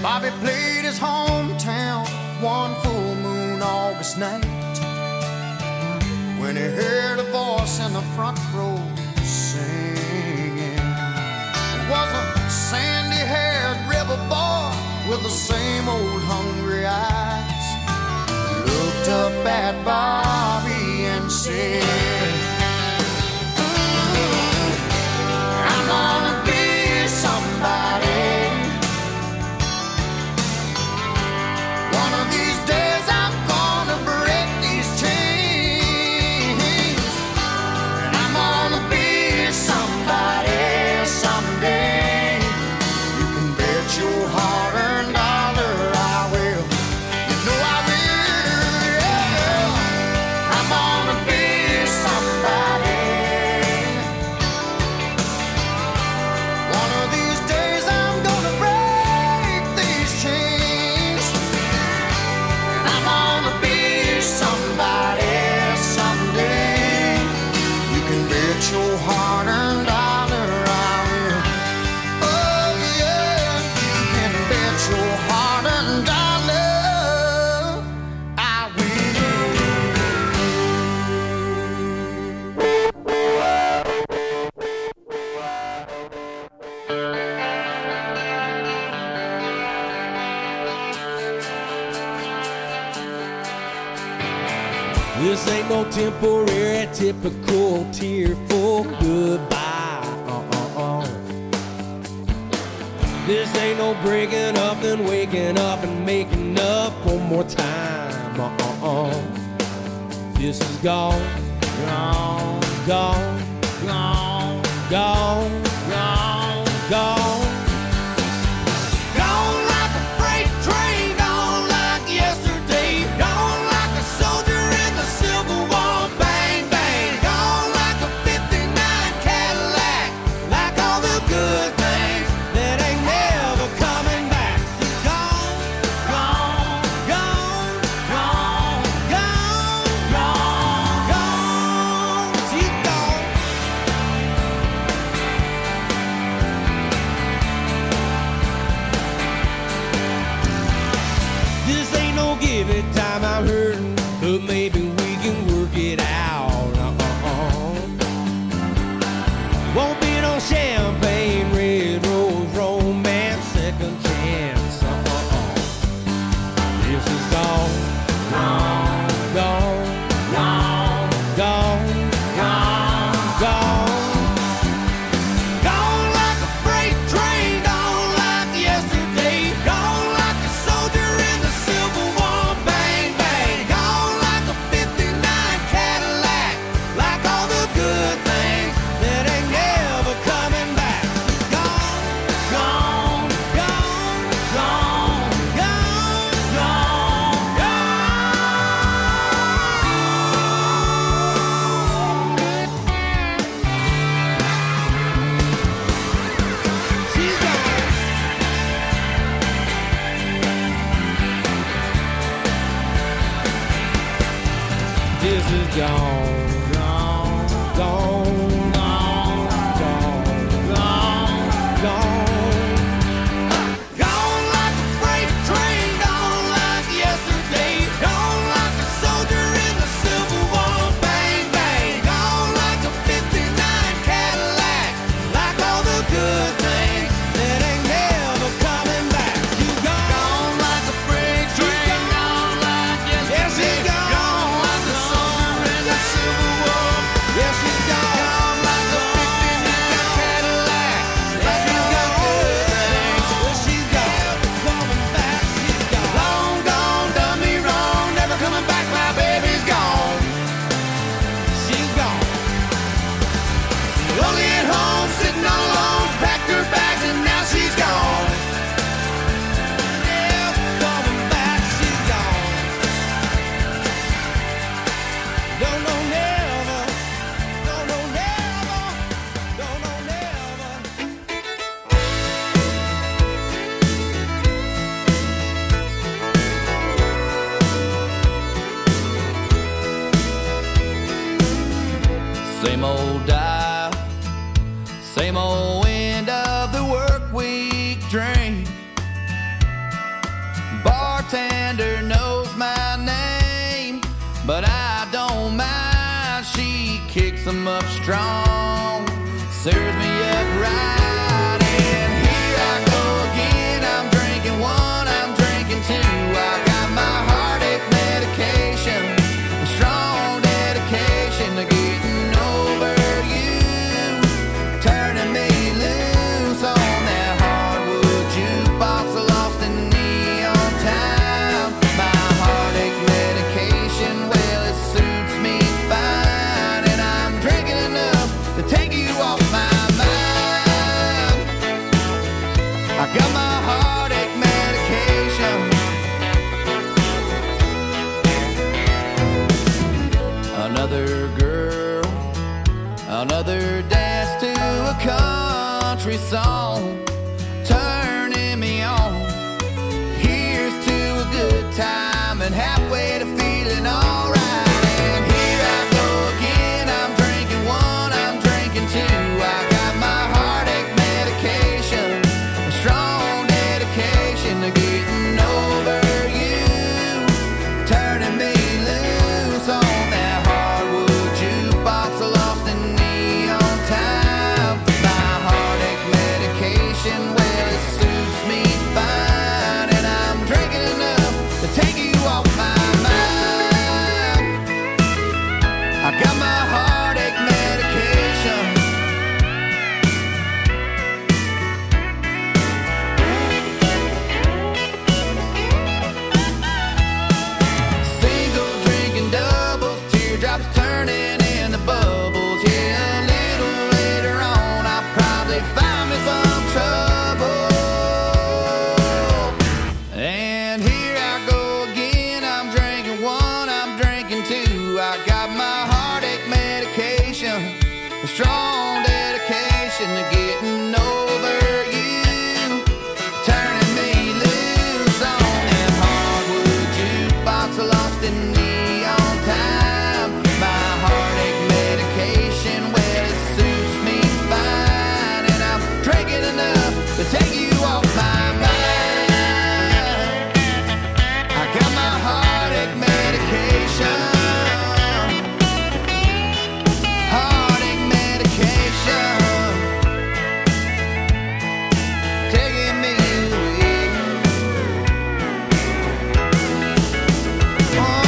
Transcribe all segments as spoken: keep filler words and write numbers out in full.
Bobby played his hometown one full moon August night when he heard a voice in the front row singing. It was a sandy-haired river boy with the same old hungry eyes. Looked up at Bobby and said, I'm gonna be somebody. One of these days I'm gonna break these chains, and I'm gonna be somebody someday. You can bet your hard-earned dollar I will. You know I will, yeah. I'm gonna be somebody. One of these days I'm gonna break these chains, and I'm gonna be somebody someday. You can bet your hard-earned dollar I will. Oh yeah, you can bet your hard-earned dollar I will. This ain't no temporary, typical tearful goodbye. Uh-uh-uh. This ain't no breaking up and waking up and making up one more time. Uh-uh-uh. This is gone, gone, gone, gone, gone, gone, gone. Gone like a freight train, gone like yesterday, gone like a soldier in the Civil War, bang, bang, gone like a fifty-nine Cadillac, like all the good things that ain't never coming back. Gone, gone, gone, gone, gone, gone, gone, she's gone. This ain't no give it time, I'm hurting, but maybe we can work it out. Uh-uh-uh. Won't be no champagne, red rose, romance, second chance. Uh-uh-uh. This is gone, gone, gone, gone, gone, gone, gone. Gone like a freight train, gone like yesterday, gone like a soldier in the Civil War, bang, bang, gone like a fifty-nine Cadillac, like all the good things that ain't never coming back. Gone, gone, gone, gone, gone, gone, gone. She's gone. This is gone, gone, gone, gone, gone, gone, gone. Gone like a freight train, gone like yesterday, gone like a soldier in the Civil War, bang, bang, gone like a fifty-nine Cadillac, like all the good things that ain't never coming back. You gone, gone like a freight train, gone like yesterday, gone like a soldier in the Civil War. Yes, she's gone. up strong, serves me up right. And here I go again, I'm drinking one, I'm drinking two. I got my heartache medication, a strong dedication to getting over you, turning me loose on that hardwood jukebox, lost in neon time. My heartache medication, well, it suits me fine, and I'm drinking enough to take you off my mind. I got my heartache medication. Another girl, another dance to a country song, turning me on. Here's to a good time and halfway to feeling alright. And here I go again, I'm drinking one, I'm drinking two. I got my heartache medication, a strong dedication to getting over you, turning me loose on that hardwood jukebox, lost in neon time. My heartache medication, well, it suits me fine, and I'm drinking enough to take you off my mind. I got my heartache medication. Single drinking doubles, teardrops turning into bubbles. Yeah, a little later on, I'll probably find me some trouble. And here I go again, I'm drinking one, I'm drinking two. I got my heartache medication, a strong dedication to getting over you, turning me loose on that hardwood jukebox, lost in neon time. My heartache medication, well, it suits me fine, and I'm drinking enough to take you off my mind. I got my heartache medication. Heartache medication, taking me away. Oh.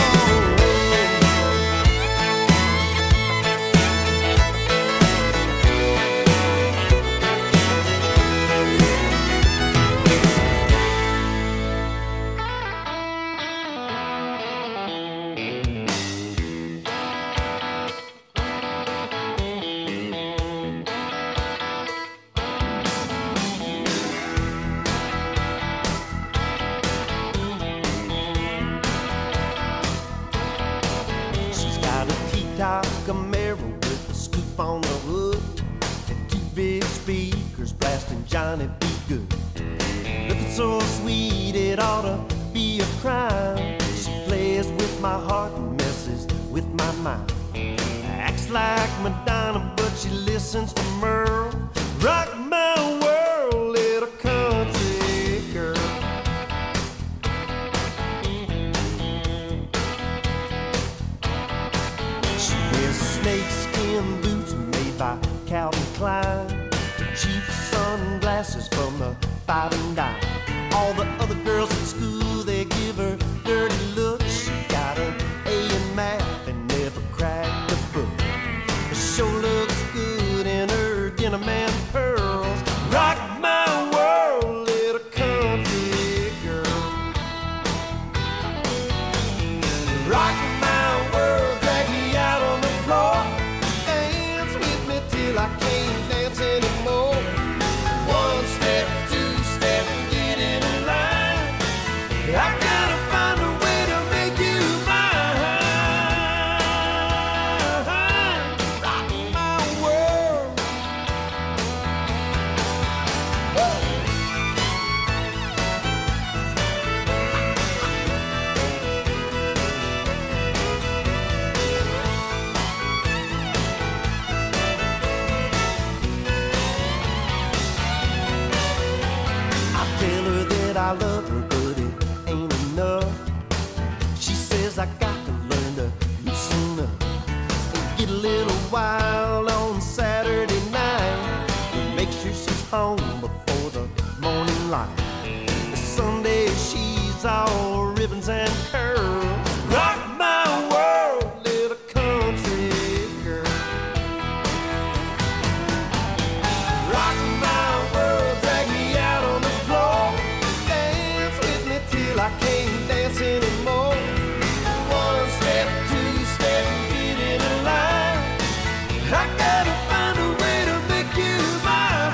She's got a T-top Camaro with a scoop on the hood and two big speakers blasting Johnny B. Good. Looking so sweet it ought to be a crime. She plays with my heart and messes with my mind. Acts like Madonna, but she listens to Merle. Rock my world, little country girl. She wears snakeskin boots made by Calvin Klein, cheap sunglasses from the five and dime. All the other girls at school, they give her dirty looks. She got an A in math and never cracked a book. She sure looks good in her denim and pearls. Rock my world, little country girl. Rock my world, drag me out on the floor. Dance with me till I can't dance anymore. One step, two step, get in line. I gotta find a way to make you mine. Rock my world. I love her, but it ain't enough. She says I got to learn to loosen up and get a little wild life. Sunday she's all ribbons and curls. Rock my world, little country girl. Rock my world, drag me out on the floor. Dance with me till I can't dance anymore. One step, two step, get in a line. I gotta find a way to make you mine.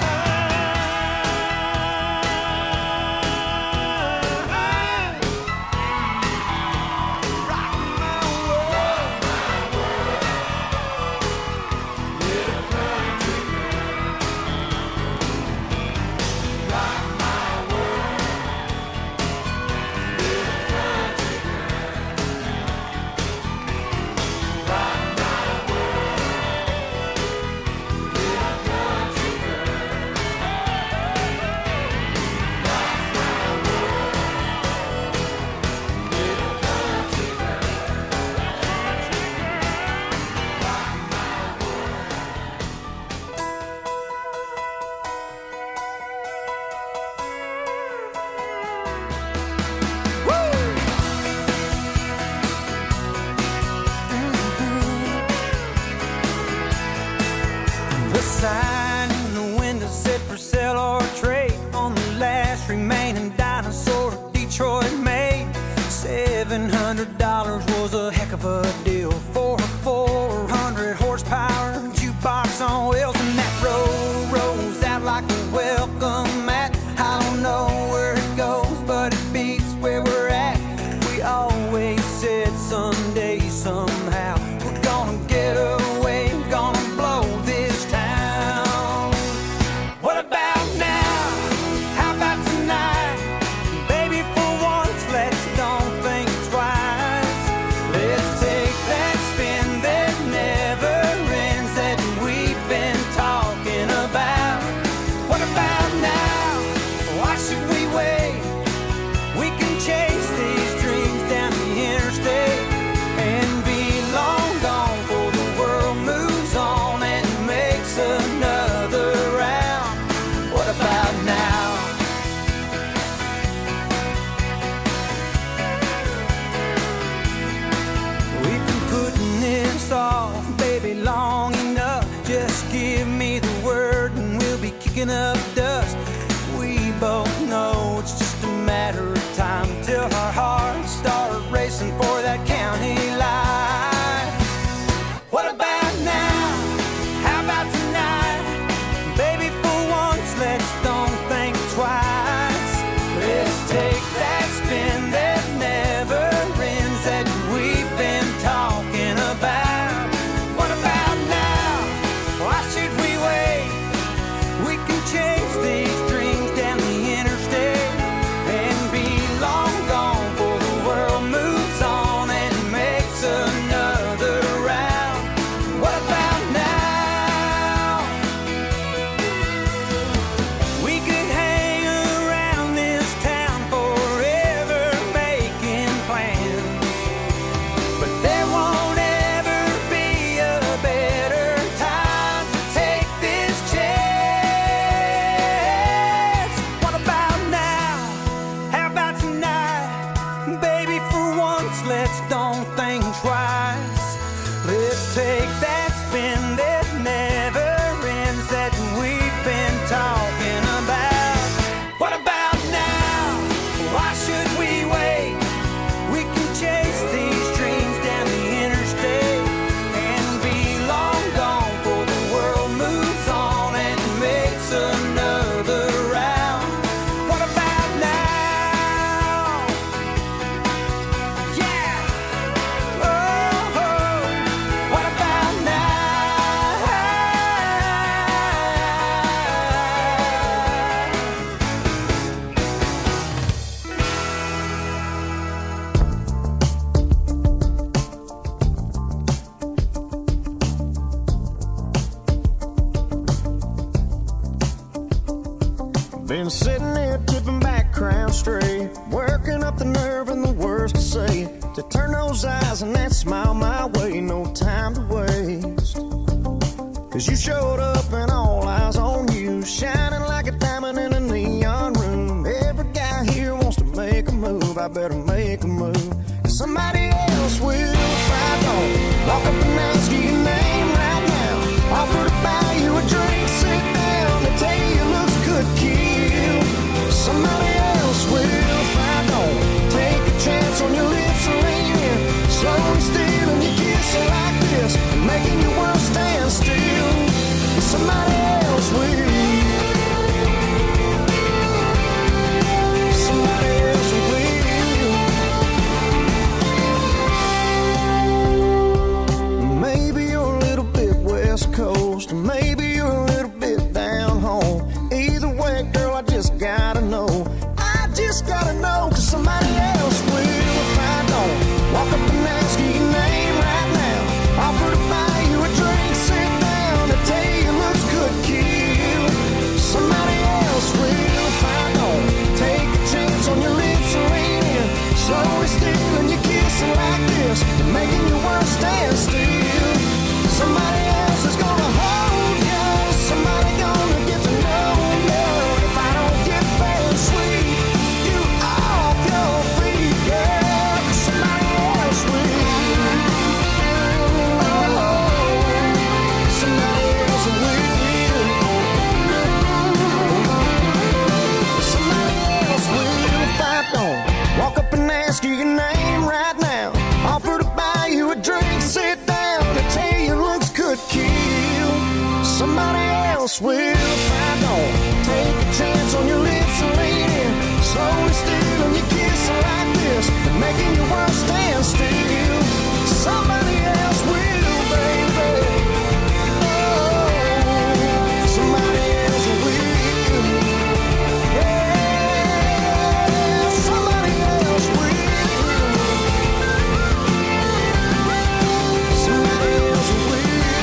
Rock my world, my world. Little country girl. Rock my world. Little country girl. Rock my world. Little country girl. Rock my world. Little country girl. The sign in the window said for sale or trade on the last remaining dinosaur Detroit made. Seven hundred dollars was a heck of a deal for a four hundred horsepower jukebox on wheels, and that road rolls out like a welcome mat. I don't know where it goes, but it beats where we're at. We always said someday, somehow, we're gonna get away, gonna blow this town. What about now? How about tonight? Baby, for once, let's don't think twice. Let's take that spin that never ends that we've been talking about. What about now? Why should we wait? We can chase these dreams down the interstate and be long gone before the world moves on and makes another round. What about now? We've been putting this off, baby, long enough. Just give me the word and we'll be kicking up dust. We both know it's just a matter of time till our hearts start racing for that county line. What about now? How about tonight? Baby, for once, let's don't think twice. Let's take that spin that never ends that we've been talking about. What about now? Why should we wait? We can chase these dreams down the interstate and be long gone before the world moves on and makes another round. What about now? We could hang around this town forever making plans, but there won't ever be a better time to take this chance. What about now? How about tonight? Baby, for once, let's don't think twice. Let's take that spin that never ends that we've been talking about. What about now? Why should we wait? We can chase these dreams down the interstate and be long gone before the world moves on and makes another round. What about now? Yeah. Oh, oh. What about now? Been sitting here tipping back crown straight, working up the nerve and the words to say, to turn those eyes and that smile my way. No time to waste, 'cause you showed up and all eyes on you, shining like a diamond in a neon room. I better make a move. Cause somebody else will if I don't. Walk up and ask you your name right now. Offer to buy you a drink, sit down. They tell you your looks could kill. Somebody else will if I don't. Take a chance on your lips and lean in. Slowly stealing your kiss like this, making your world stand still. Somebody else will. Somebody else will. Maybe you're a little bit West Coast, or maybe you're a little bit down home. Either way, girl, I just gotta know. I just gotta know, cause somebody else will if I don't. Walk up and ask you your name right now. Offer to buy you a drink, sit down. They tell you your looks could kill. Somebody else will if I don't. Take a chance on your lips and lean in. Slowly stealing your kissing like this, making your world stand still. Somebody else is gonna hold you. Somebody gonna get to know you. If I don't get very sweet, you off your feet, girl. Cause somebody else will. Somebody else will. Somebody else will if I don't. Walk up and ask you your name right now. Offer to buy you a drink, sit down. They tell you your looks could kill. Somebody else will if I don't. Take a chance on your lips and lean in. Slowly stealing your kiss like this, making your world stand still. Somebody else will, baby. Oh, somebody else will. Yeah, somebody else will. Somebody else will.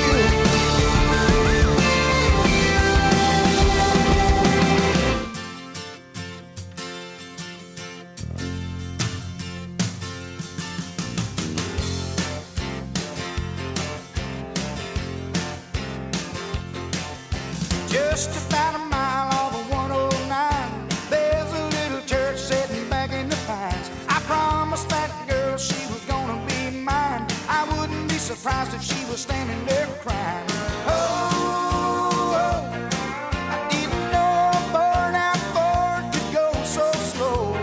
Just about a mile off of one oh nine, there's a little church sitting back in the pines. I promised that girl she was gonna be mine. I wouldn't be surprised if she was standing there crying. Oh, oh, I didn't know a burnout Ford could go so slow.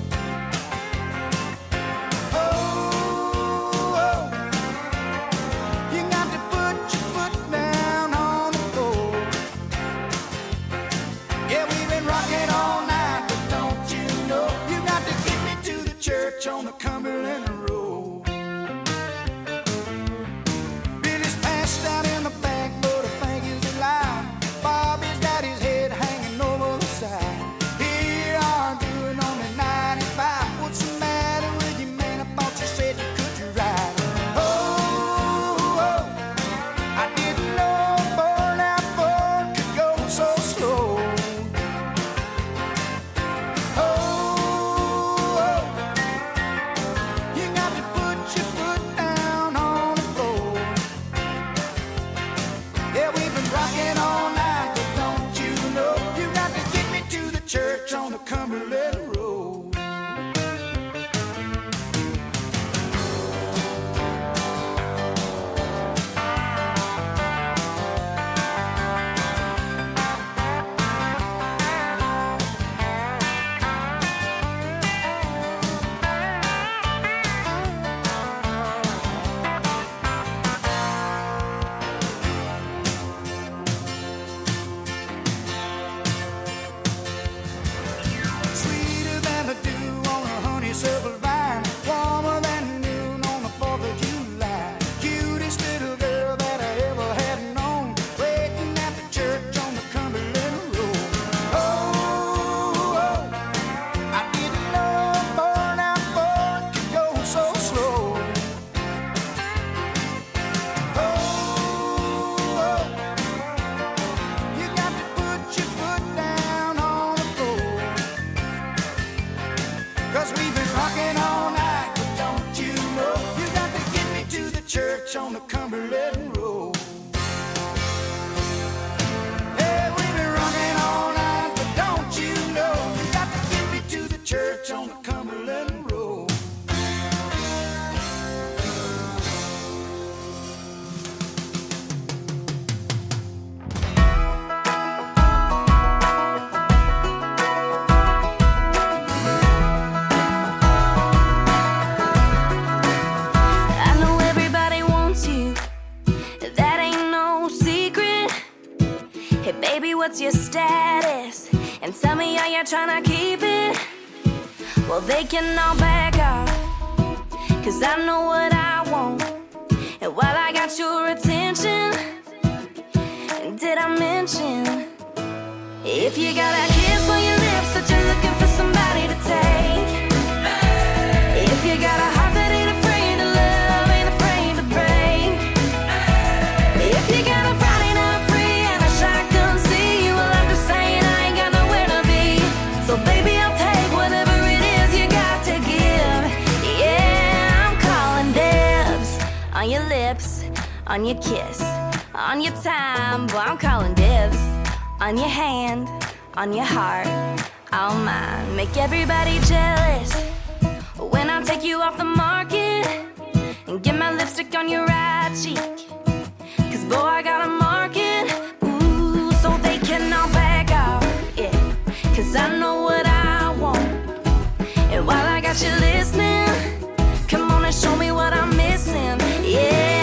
Oh, oh, you got to put your foot down on the floor. Yeah, we've been rocking all night, but don't you know you got to get me to the church on the Cumberland Road. Billy's passed out in the back, but I think he's alive. Bobby's got his head hanging over the side. Here arguing on the ninety-five. What's the matter with you, man? I thought you said you could ride. Oh, oh, I didn't know a burnout Ford could go so slow. Oh, oh, you got to put your foot down on the floor. Yeah, we've been rocking all night, but don't you know you got to get me to the church on the Cumberland Road. Sweeter than the dew on a honeysuckle vine, warmer than noon on the fourth of July. Cutest little girl that I ever had known, waiting at the church on the Cumberland Road. Oh, oh, I didn't know a burnout Ford could go so slow. Oh, oh, you got to put your foot down on the floor. Cause we've been rocking all night, but don't you know you got to get me to the church on the Cumberland Road. Yeah, we've been rocking all night, but don't you know you got to get me to the church on the Cumberland Road. what's your status and tell me how you're trying to keep it. Well, they can all back off, cause I know what I want. And while I got your attention, did I mention, if you got a kiss on your lips that you're looking for somebody to take, if you got a heart that ain't afraid to love, ain't afraid to break, if you got a Friday night free and a shotgun seat, well, I'm just saying I ain't got nowhere to be. So baby, I'll take whatever it is you got to give. Yeah, I'm calling dibs on your lips, on your kiss, on your time, boy, I'm calling dibs. On your hand, on your heart, all mine. Make everybody jealous when I take you off the market and get my lipstick on your right cheek. Cause boy, I got a market, ooh, so they can all back off, yeah. Cause I know what I want. And while I got you listening, come on and show me what I'm missing, yeah.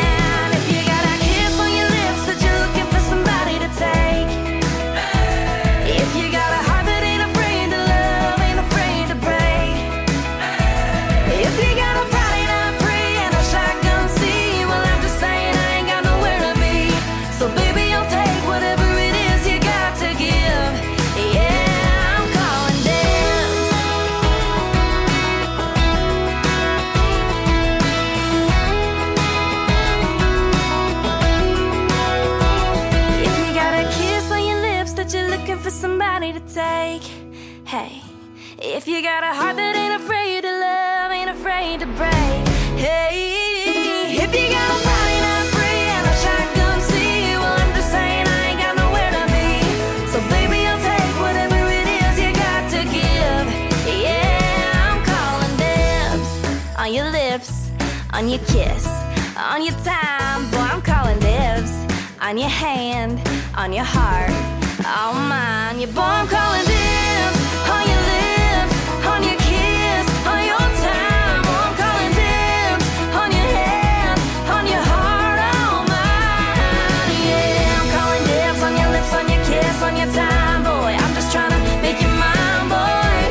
Hey, if you got a heart that ain't afraid to love, ain't afraid to break. Hey, if you got a Friday night free and a shotgun seat, well, I'm just saying I ain't got nowhere to be. So baby, I'll take whatever it is you got to give. Yeah, I'm calling dibs on your lips, on your kiss, on your time, boy, I'm calling dibs on your hand, on your heart, all mine. Yeah, boy, I'm calling dibs. On your lips, on your kiss, on your time, oh, I'm calling dibs. On your hand, on your heart, all mine. Yeah, I'm calling dibs on your lips, on your kiss, on your time, boy. I'm just trying to make you mine, boy.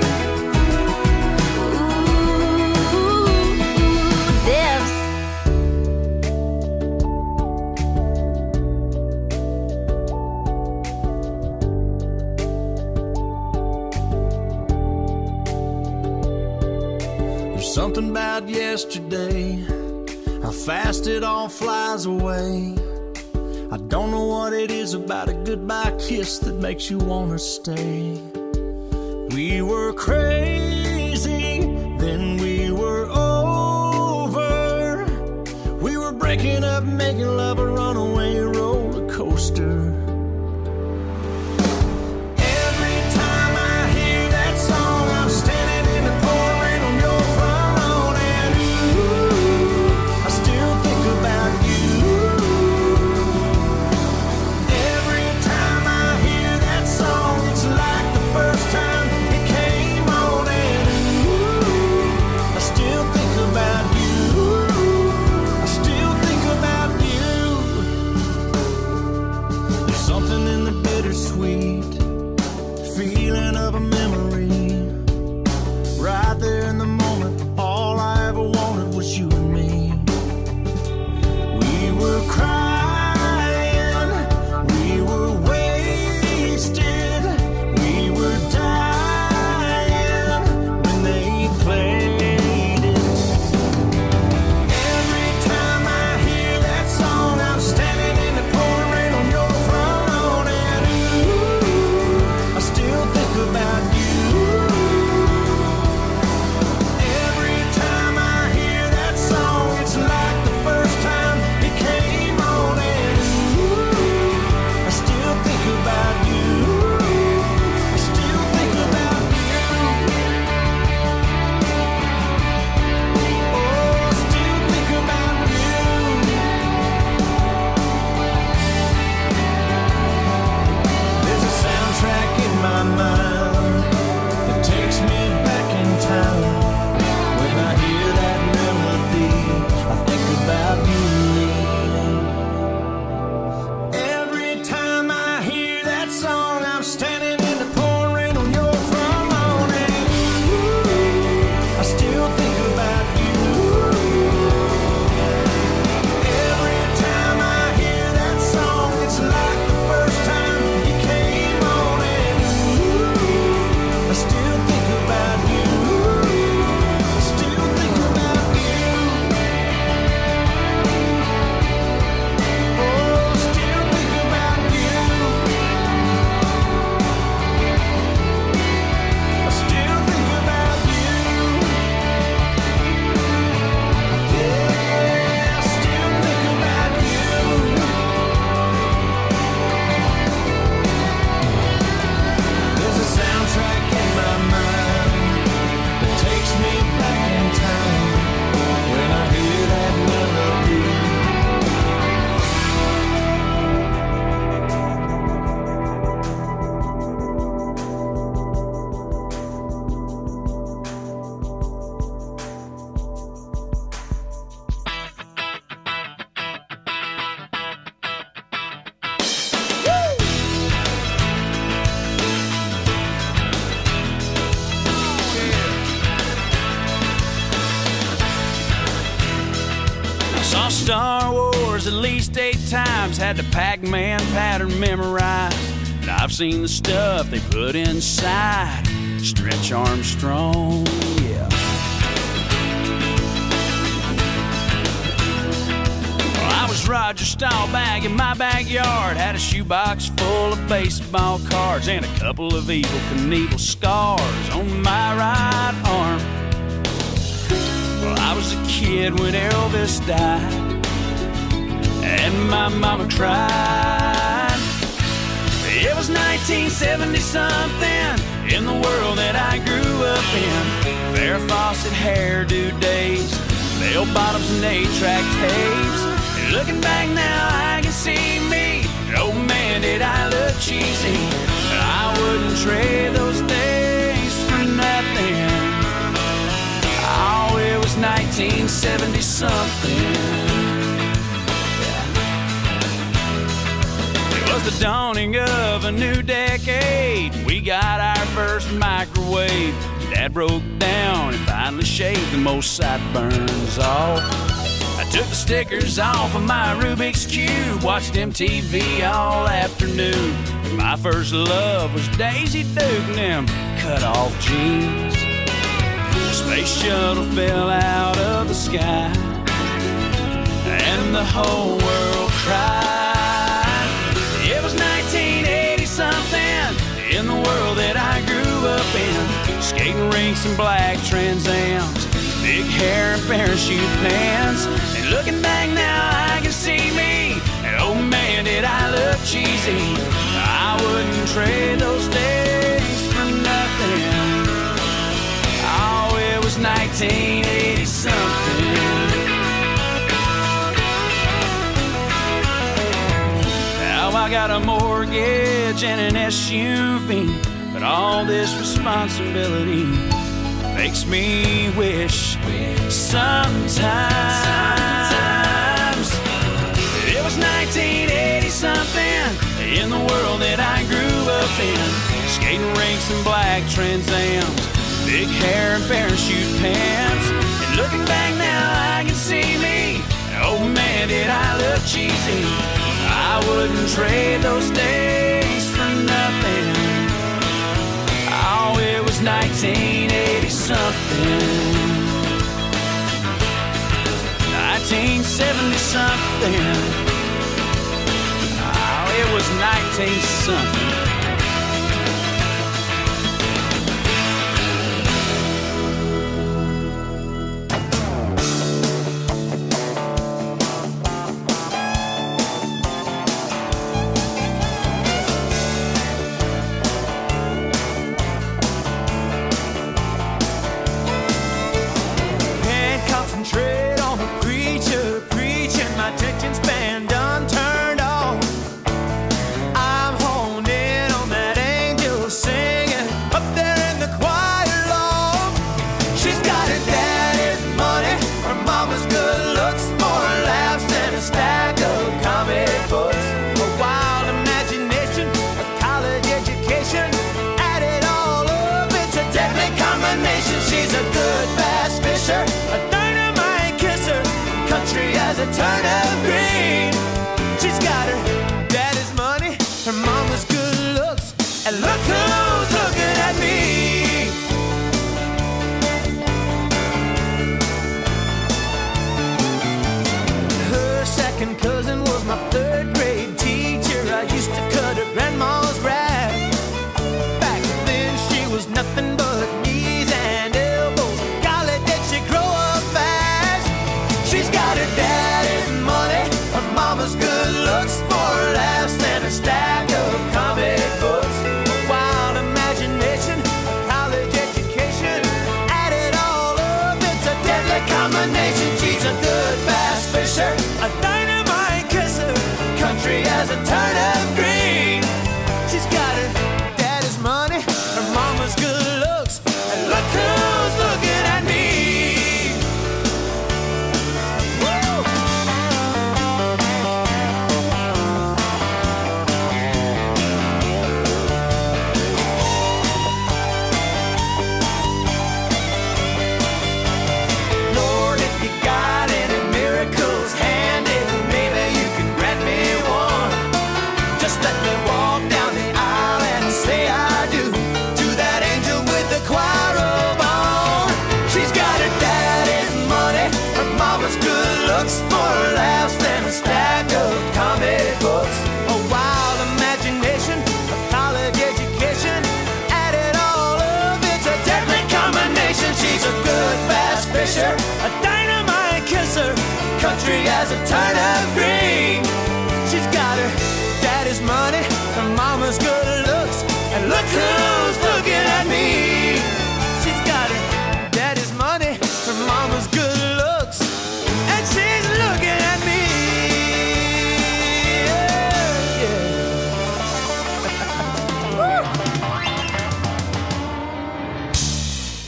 Ooh, dibs. Something about yesterday, how fast it all flies away. I don't know what it is about a goodbye kiss that makes you wanna stay. We were crazy, then we were over. We were breaking up, making love a runaway roller coaster. Time I hear that song, it's like the first time it came on. Star Wars at least eight times, had the Pac-Man pattern memorized. And I've seen the stuff they put inside Stretch Armstrong, yeah. Well, I was Roger Staubach in my backyard, had a shoebox full of baseball cards and a couple of Evel Knievel scars on my right arm. Well, I was a kid when Elvis died, and my mama cried. It was nineteen seventy something in the world that I grew up in. Farrah Fawcett hairdo days, bell bottoms and eight-track tapes. And looking back now, I can see me. Oh man, did I look cheesy. I wouldn't trade those days for nothing. Oh, it was nineteen seventy something. It was the dawning of a new decade. We got our first microwave. Dad broke down and finally shaved the most sideburns off. I took the stickers off of my Rubik's Cube, watched M T V all afternoon. My first love was Daisy Duke and them cut-off jeans. The space shuttle fell out of the sky, and the whole world cried. It was nineteen eighty something in the world that I grew up in. Skating rinks and black Trans Ams, big hair and parachute pants. And looking back now, I can see me. And oh man, did I look cheesy. I wouldn't trade those days for nothing. Oh, it was nineteen eighty something. I got a mortgage and an S U V, but all this responsibility makes me wish sometimes, sometimes it was nineteen eighty something in the world that I grew up in. Skating rinks and black Trans Ams, big hair and parachute pants. And looking back now, I can see me. Oh man, did I look cheesy. I wouldn't trade those days for nothing. Oh, it was nineteen eighty something. nineteen seventy something. Oh, it was nineteen something. A turn of green.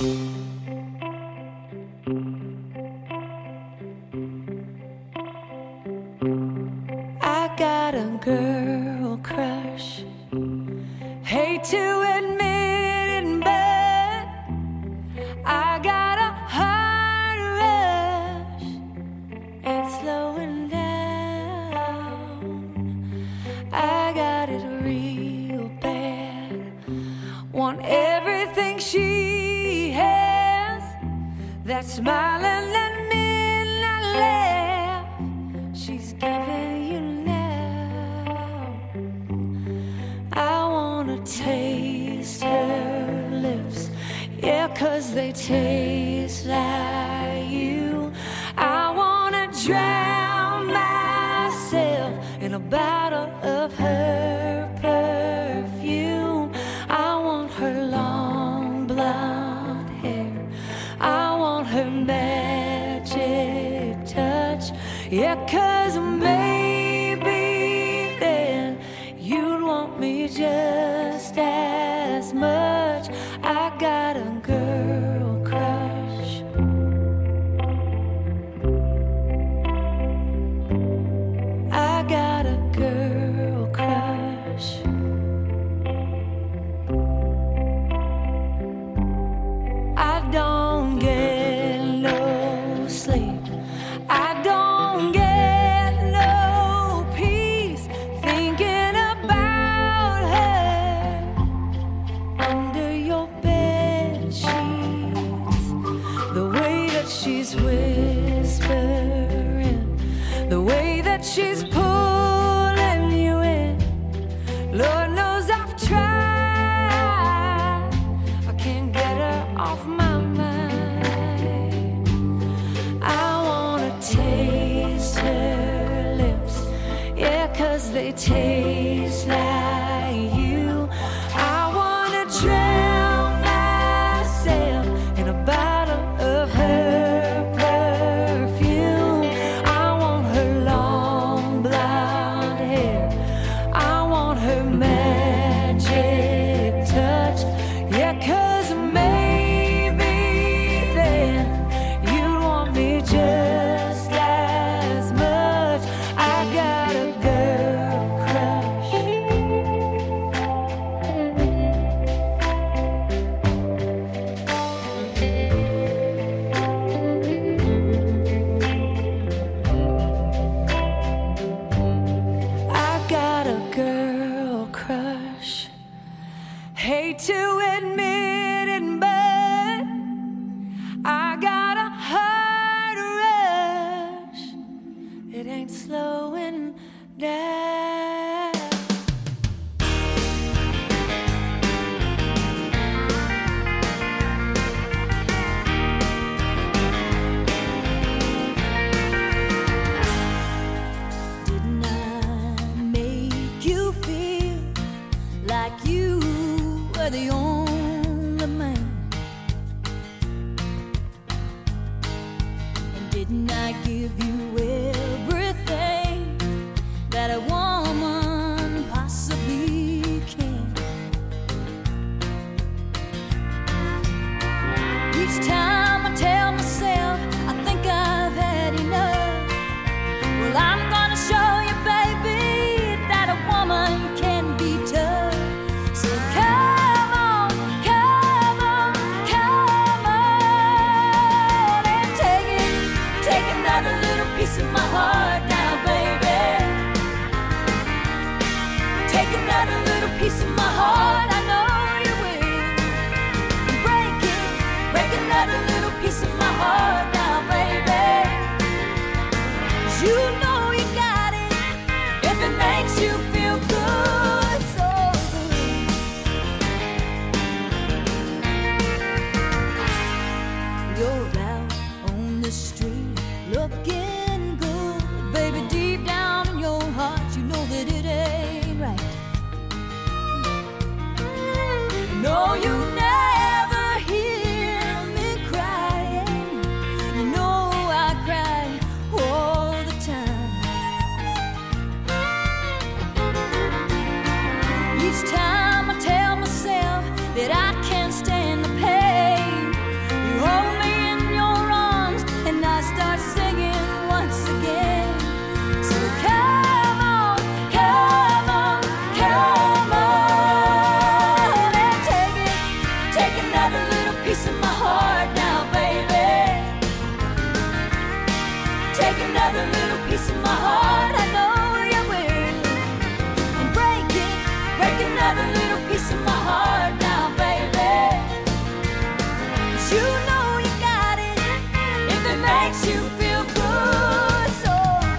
I got a girl crush. Hate to admit it, but I got a heart rush. It's slowing down. I got it real bad. Want everything she has. That smiling and midnight laugh she's giving you now. I wanna taste her lips, yeah, 'cause they taste like you. I wanna drown myself in a bottle of her perfume. I want her long blonde hair, I want her magic touch, yeah, 'cause maybe then you'd want me just as much. I got a girl crush. I got a girl crush. I don't get no sleep. I don't get no peace thinking about her under your bed sheets. The way that she's whispering, the way that she's pulling you in. Lord knows I've tried. I can't get her off my mind. I wanna taste her lips, yeah, 'cause they taste like you. I wanna drown myself in a bottle of her perfume. I want her long blonde hair, I want her magic touch, yeah, 'cause maybe then you'd want me just as much. I got a girl crush. I got a girl crush. Hate to admit it, but I got a heart rush. It ain't slowing down. Didn't I make you feel like you were the only man? And didn't I give you everything that a woman possibly can? Each time I tell myself I think I've had enough, well, I'm gonna show you, baby, that a woman can be tough. So come on, come on, come on, and take it, take another little piece of my heart now, baby. Take another little piece of my heart, I know you will. Break it, break another little heart now, baby. Take another little piece of my heart, I know you will. And break it, break another little piece of my heart now, baby. 'Cause you know you got it, if it makes you feel good, so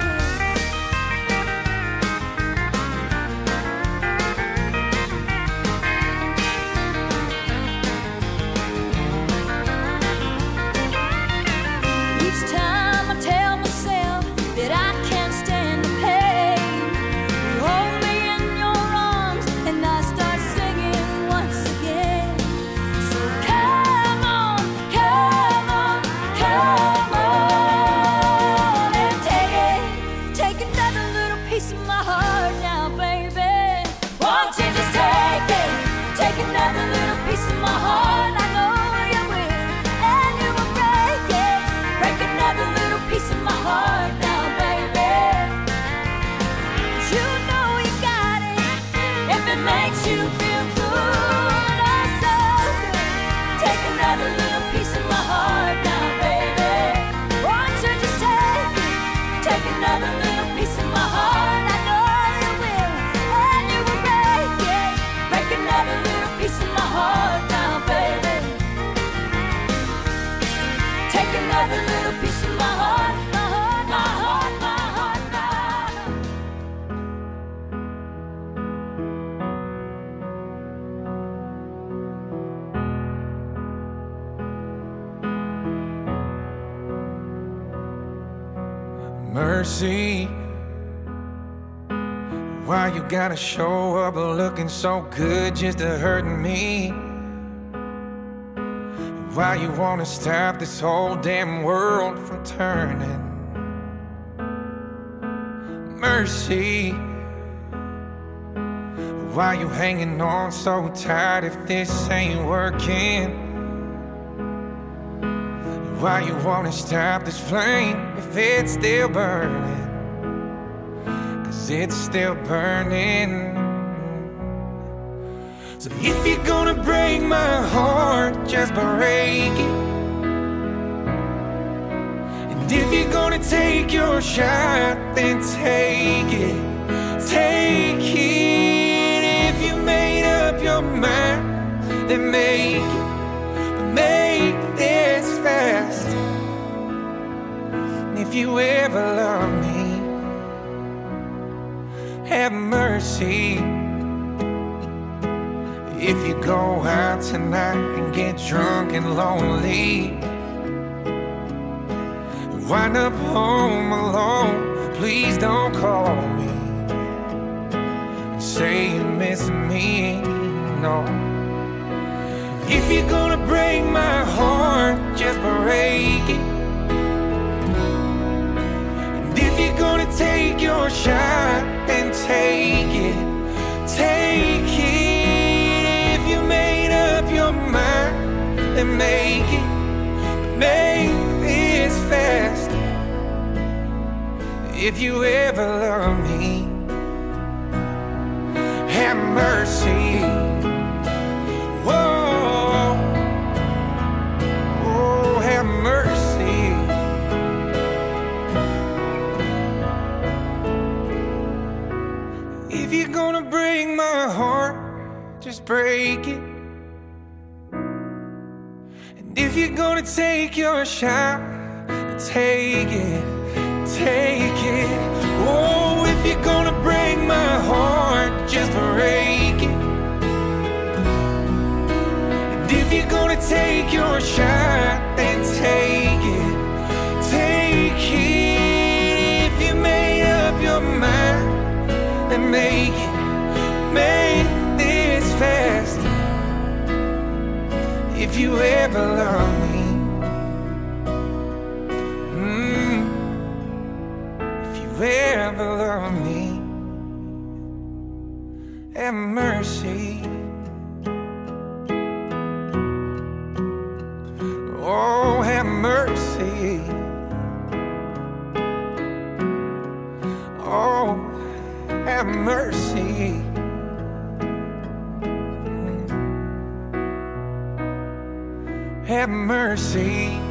each time I tell myself that I can't stand the pain, you hold me in your arms and I start singing once again. So come on, come on, come on and take it, take another little piece of my heart now, baby. Won't you just take it, take another little piece of my heart, I know you will, and you will break it, break another little piece of my heart now, baby. 'Cause you know you got it, if it makes you feel good, oh so good. Take another little piece of my heart now, baby. Won't you just take it, take another little piece of my heart, I know you will, and you will break it, break another little piece of my heart now, baby. Take another little piece of my heart, my heart, my heart, my heart, my heart. Mercy, why you gotta show up looking so good just to hurt me? Why you wanna stop this whole damn world from turning? Mercy, why you hanging on so tight if this ain't working? Why you wanna stop this flame if it's still burning? 'Cause it's still burning. So if you're gonna break my heart, just break it. And if you're gonna take your shot, then take it. Take it. If you made up your mind, then make it. But make this fast. And if you ever love me, have mercy. If you go out tonight and get drunk and lonely, wind up home alone, please don't call me and say you miss me, no. If you're gonna break my heart, just break it. And if you're gonna take your shot, then take it, take it. If you made up your mind, then make it, make this fast. If you ever love me, have mercy. Whoa, oh, have mercy. If you're gonna break my heart, just break it. And if you're gonna take your shot, take it, take it. Oh, if you're gonna break my heart, just break it. And if you're gonna take your shot, then take it, take it. If you made up your mind, then make it, make this fast. If you ever love me, mm, if you ever love me, have mercy. Oh, have mercy. Oh, have mercy. Have mercy.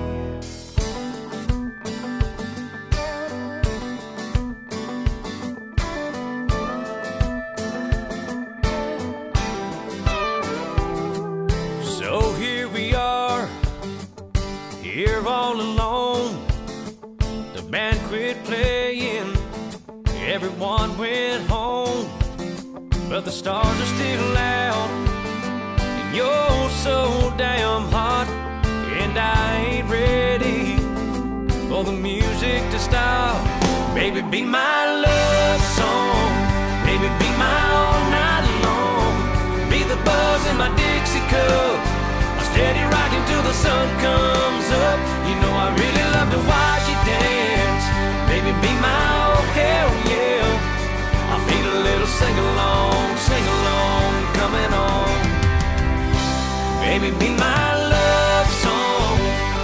So here we are, here all alone. The band quit playing, everyone went home, but the stars are still out, and you're so damn hot, and I ain't ready for the music to stop. Baby, be my love song, baby, be my all night long, be the buzz in my Dixie cup, my steady rocking till the sun comes up. You know I really love to watch you dance, baby, be my oh hell yeah. I feel a little sing-along, sing-along coming on. Baby, be my love song.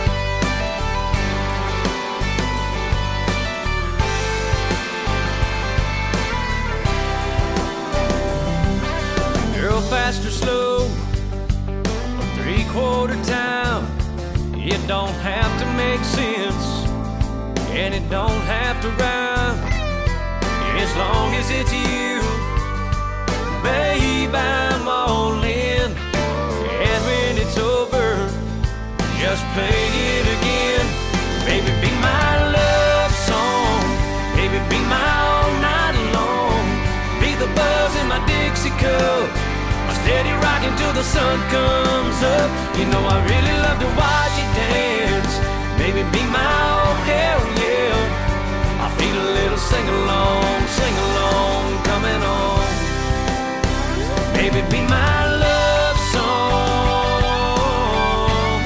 Girl, fast or slow, three-quarter time, it don't have to make sense, and it don't have to rhyme, as long as it's you. Babe, I'm all in, and when it's over, just play it again. Baby, be my love song, baby, be my all night long, be the buzz in my Dixie cup, my steady rocking till the sun comes up. You know I really love to watch you dance, baby, be my oh hell yeah. I feel a little sing-along, sing-along coming on. Baby, be my love song.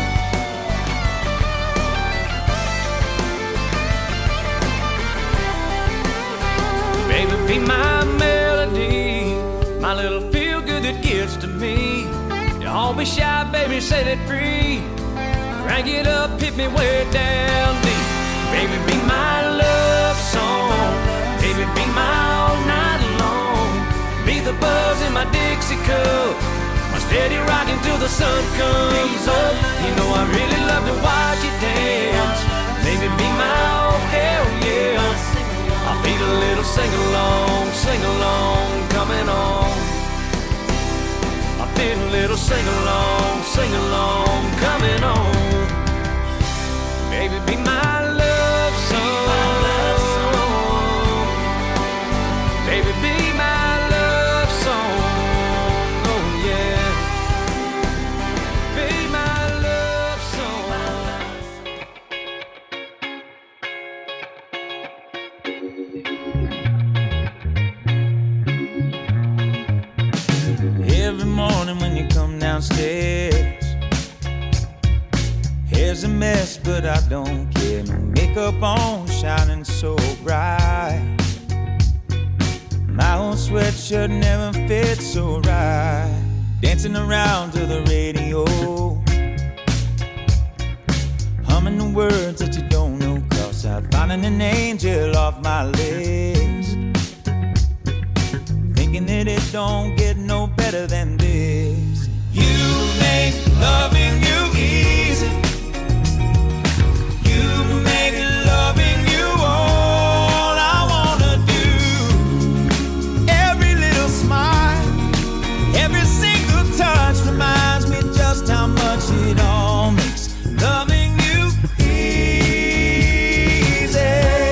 Baby, be my melody, my little feel-good that gets to me. Don't be shy, baby, set it free. Crank it up, hit me way down deep. Baby, be my love song, baby, be my all night long, be the buzz in my Dixie cup, my steady rocking till the sun comes up. You know I really love to watch you dance, baby, be my oh hell yeah. I feel a little sing-along, sing-along coming on. I feel a little sing-along, sing-along coming on. Baby, be my love song, baby, be my love song, oh yeah, be my love song. Every morning when you come downstairs, hair's a mess, but I don't care. No makeup on, shining so bright. My old sweatshirt never fits so right. Dancing around to the radio, humming the words that you don't know. Cross out, finding an angel off my list, thinking that it don't get no better than this. You make loving you easy, make loving you all I wanna do. Every little smile, every single touch reminds me just how much it all makes loving you easy.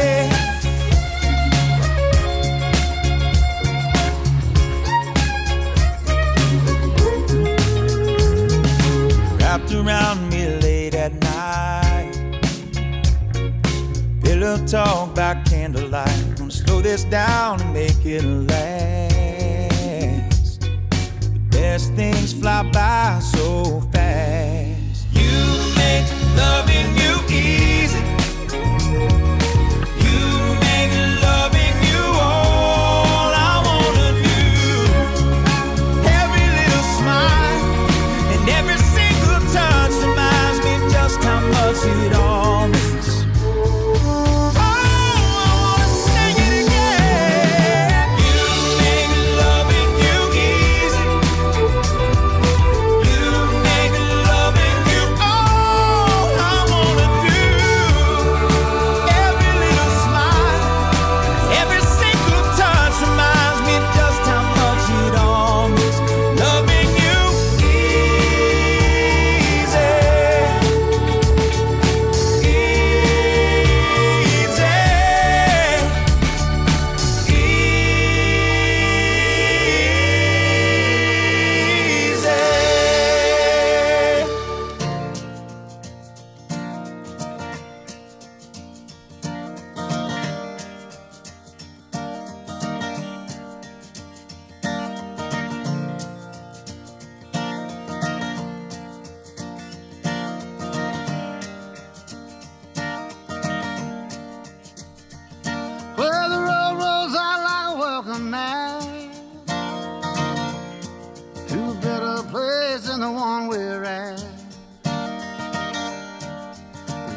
Wrapped around me late at night, pillow talk by candlelight. Gonna slow this down and make it last. The best things fly by so fast. You make loving you easy, you make loving you all I wanna do. Every little smile and every single touch reminds me just how much it all means. Oh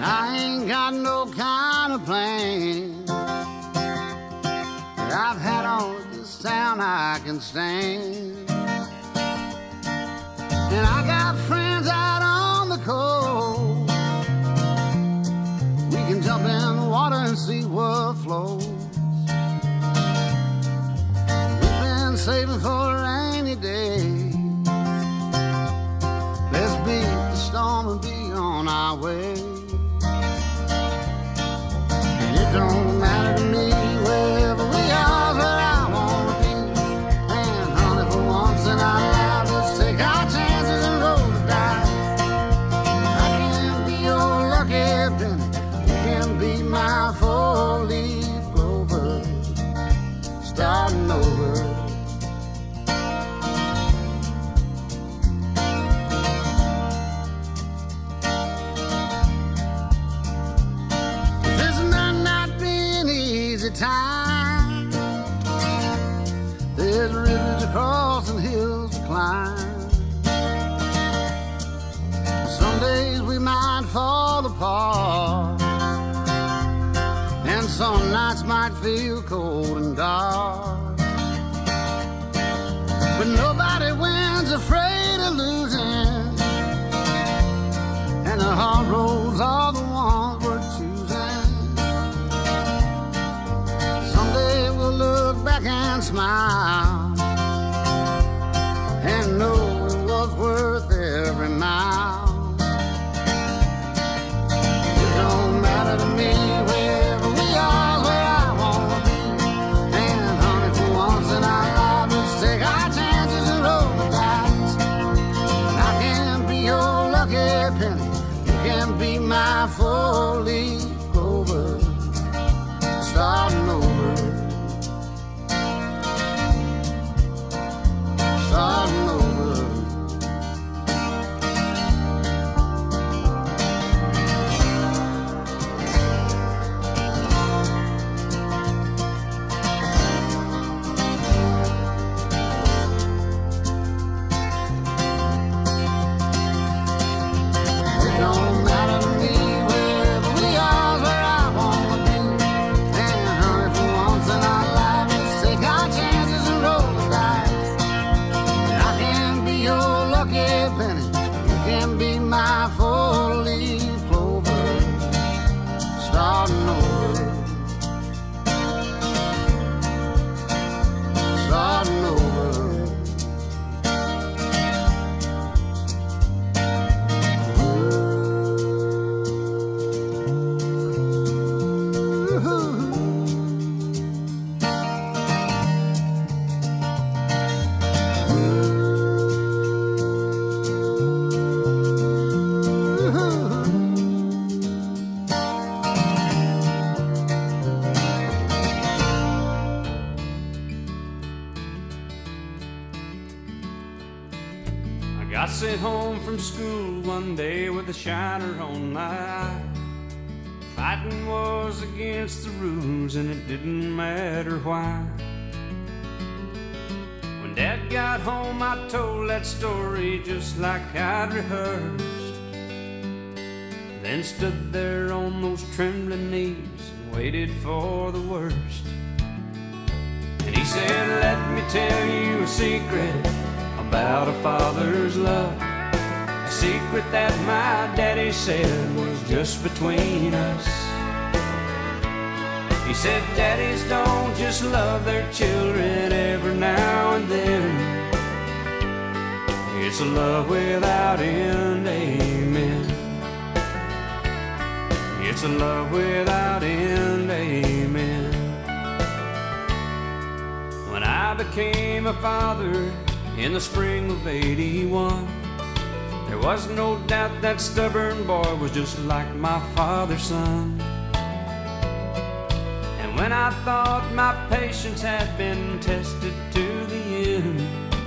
I ain't got no kind of plan. I've had all of this town I can stand. And I got friends out on the coast. We can jump in the water and see what flows. We've been saving for a rainy day. Let's beat the storm and be on our way. And it don't matter to me wherever we are, where I wanna be. And honey, for once in our lives, let's take our chances and roll the dice. I can be your lucky penny, you can be my four-leaf clover, starting over. Time. There's rivers to cross and hills to climb. Some days we might fall apart, and some nights might feel cold and dark. But nobody wins afraid of losing, and the hard roads are the ones we're choosing. Look back and smile and know it was worth every mile. It don't matter to me wherever we are, where I wanna be. And honey, for once in our lives, let's take our chances and roll the dice. I can be your lucky penny, you can be my four-leaf clover, starting over. Starting over. It don't matter to me wherever we are, where I wanna be. And honey, for once in our lives, let's take our chances and roll the dice. Your lucky penny, you can be my four-leaf clover, starting over, starting over. I sent home from school one day with a shiner on my eye. Fighting was against the rules and it didn't matter why. When Dad got home I told that story just like I'd rehearsed. Then stood there on those trembling knees and waited for the worst. And he said, let me tell you a secret about a father's love, a secret that my daddy said was just between us. He said daddies don't just love their children every now and then. It's a love without end, amen. It's a love without end, amen. When I became a father in the spring of eighty-one, there was no doubt that stubborn boy was just like my father's son. And when I thought my patience had been tested to the end,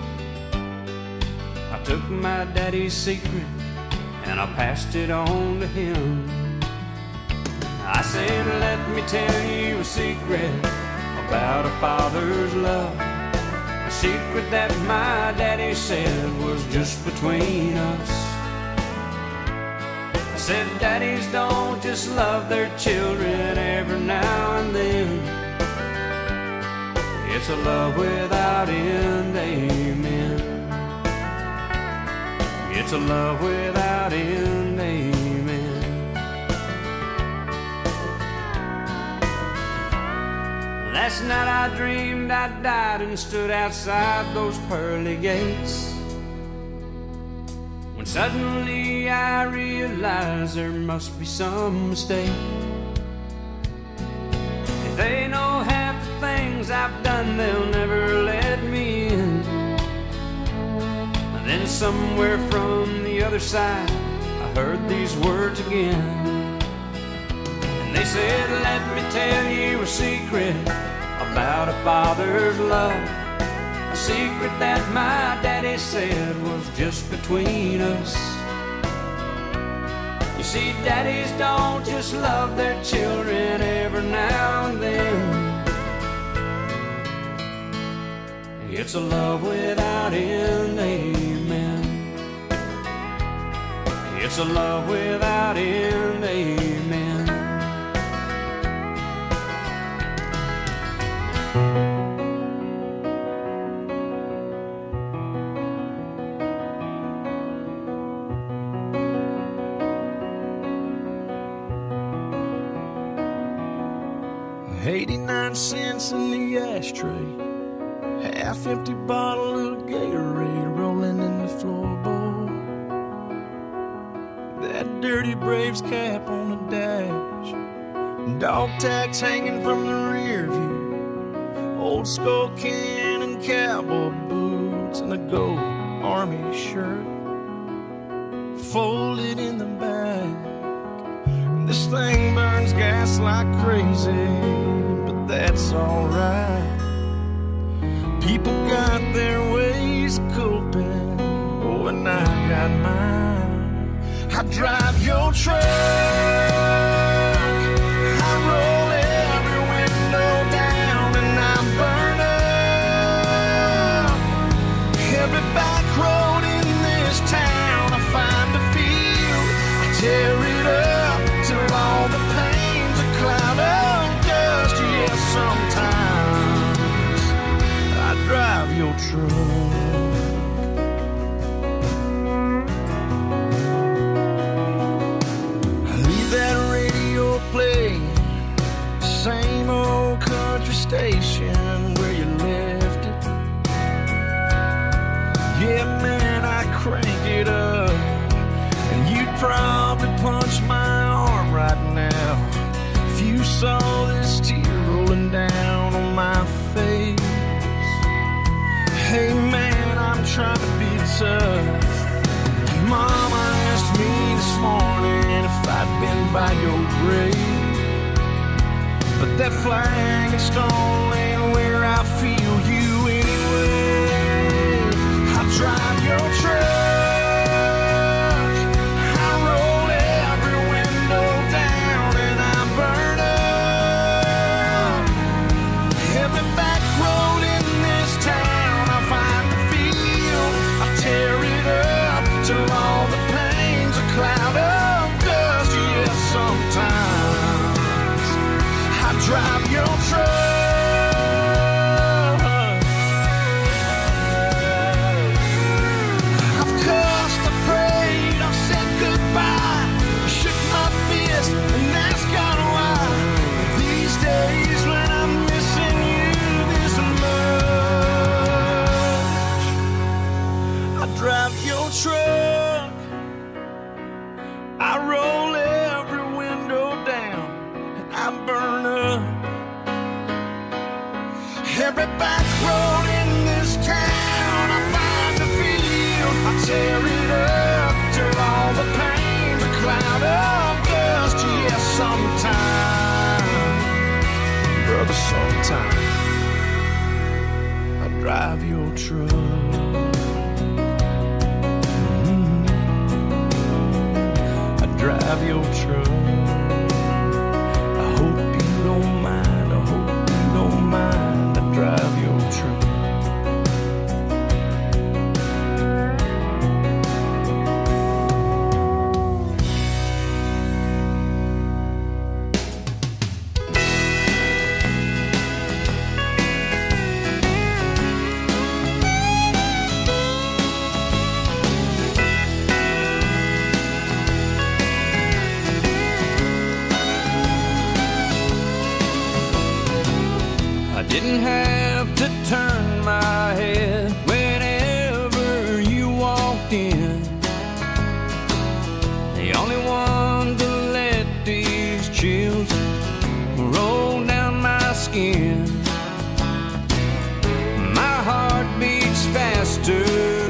I took my daddy's secret and I passed it on to him. I said, let me tell you a secret about a father's love, a secret that my daddy said was just between us. I said daddies don't just love their children every now and then. It's a love without end, amen. It's a love without end, amen. Last night I dreamed I died and stood outside those pearly gates, when suddenly I realized there must be some mistake. If they know half the things I've done, they'll never let me in. And then somewhere from the other side I heard these words again, and they said, let me tell you a secret about a father's love, a secret that my daddy said was just between us. You see, daddies don't just love their children every now and then. It's a love without end, amen. It's a love without end, amen. eighty-nine cents in the ashtray, half-empty bottle of Gatorade rolling in the floorboard, that dirty Braves cap on the dash, dog tags hanging from the rear view, old skull can and cowboy boots, and a gold army shirt folded in the back. This thing burns gas like crazy, but that's alright. People got their ways of coping, oh, and I got mine. I drive your truck, I roll every window down, and I burn up every back road in this town. I find a field, I tear it up till all the pain's a cloud of dust. Yes, sometimes I drive your truck. I leave that radio playing, same old country station where you left it. Yeah, man, I crank it up, and you'd probably punch my arm right now if you saw this tear rolling down on my face. Hey man, I'm trying to be tough. Mama asked me this morning if I'd been by your grave, but that flag and stone ain't where I feel you anyway. I drive your truck, drive your truck. I've cussed, I prayed, I've said goodbye, shook my fist and asked God why. These days when I'm missing you this much, I drive your truck, I roll every window down, and I burn up every back road in this town. I find a field, I tear it up till all the pain's a cloud of dust. Yes, sometime, brother, sometime I drive your truck. Mm-hmm. I drive your truck. I hope you don't mind, I hope you don't mind, I drive your truck. Didn't have to turn my head whenever you walked in. The only one to let these chills roll down my skin. My heart beats faster,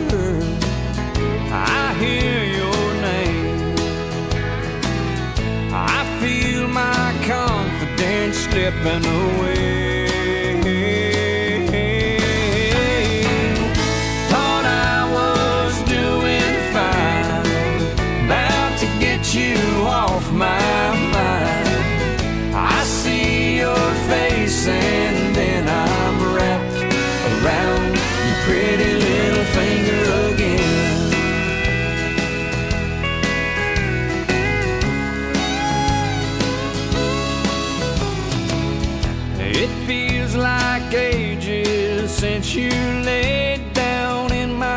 I hear your name. I feel my confidence slipping away.